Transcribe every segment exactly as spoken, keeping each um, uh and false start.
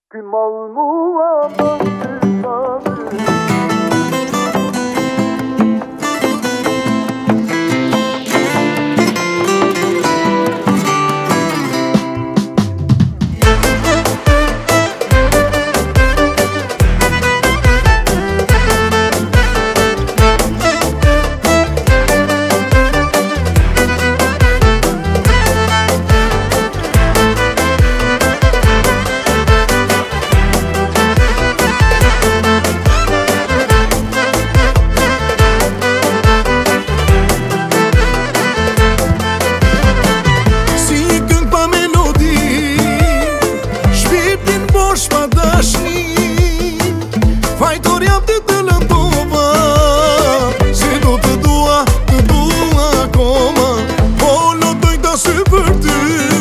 Ky mall mua bën ty sa Fajtor jam të të lëndova, se do të dua, të dua akoma. Po lotoj ta sy për ty,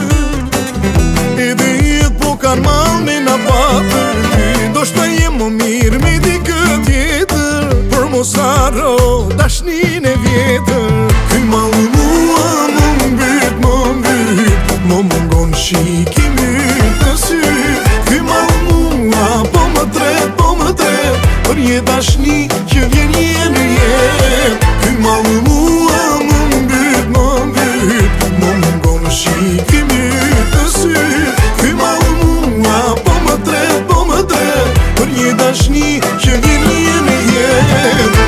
edhe jetë po kanë malë në patër ty. Do shta jem më mirë me di këtë tjetër, për mos haro dashnin e vjetër. Ky malë mua më mbyt, më mbyt, më mungon shikimi të sy. Ky malë mua po më tret, po më tret, për një dashni që vjen një në jetë. Ky mallë mua më mbyt, më mbyt, më mungon shikimi të sy. Ky mallë mua po më tret, po më tret, për një dashni që vjen një në jetë.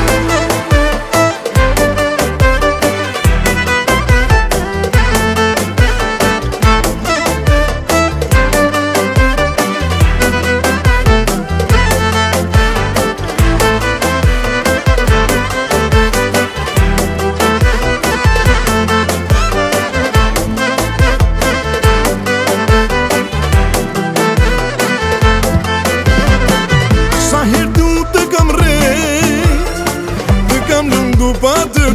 Pa të